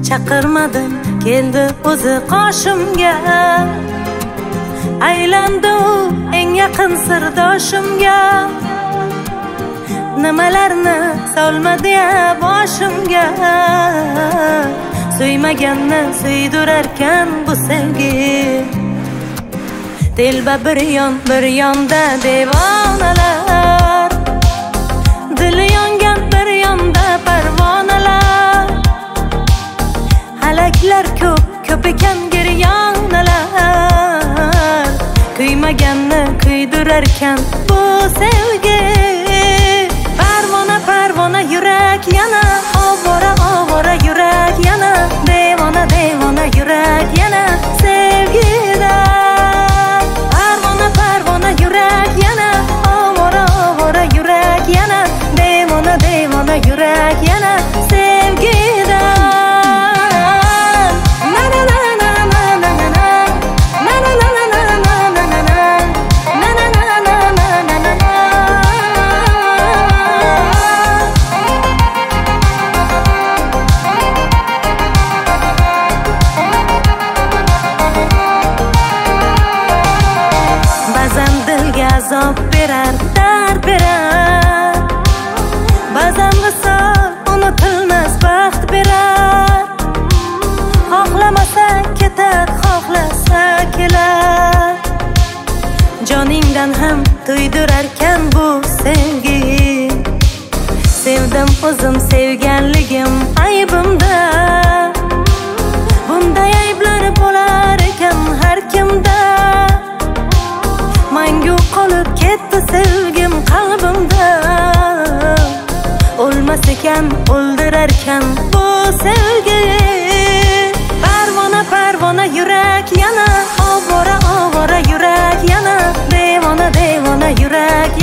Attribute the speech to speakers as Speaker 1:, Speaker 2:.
Speaker 1: chaqirmadim, keldi o'zi qoshimga. Aylandi u eng yaqin sirdoshimga. Nimalarni solmadi ya boshimga. Suymaganni suydurarkan bu sevgi. Telba bir yonda devonalar, dili yongan bir yonda parvonalar. Halaklar ko'p ekan giryonalar, kuymaganni kuydurarkan bu sevgi. Parvona yurak yana, ovora yurak yana, devona yurak yana sevgida. Parvona yurak yana, ovora yurak yana, devona yurak yana sevgida. Azob berar, dard berar, ba'zan visol unutilmas baxt berar. Xohlamasa ketar, xohlasa kelar, joningdan ham to'ydurarkan bu sevgi. Sevdim o'zim sevganligim aybimda, bunday ayblar bo'lar ekan har kimda. Mangu qolib ketdi sevgim qalbimda, o'lmas ekan o'ldirarkan bu sevgi. Parvona yurak yana, ovora yurak yana, devona yurak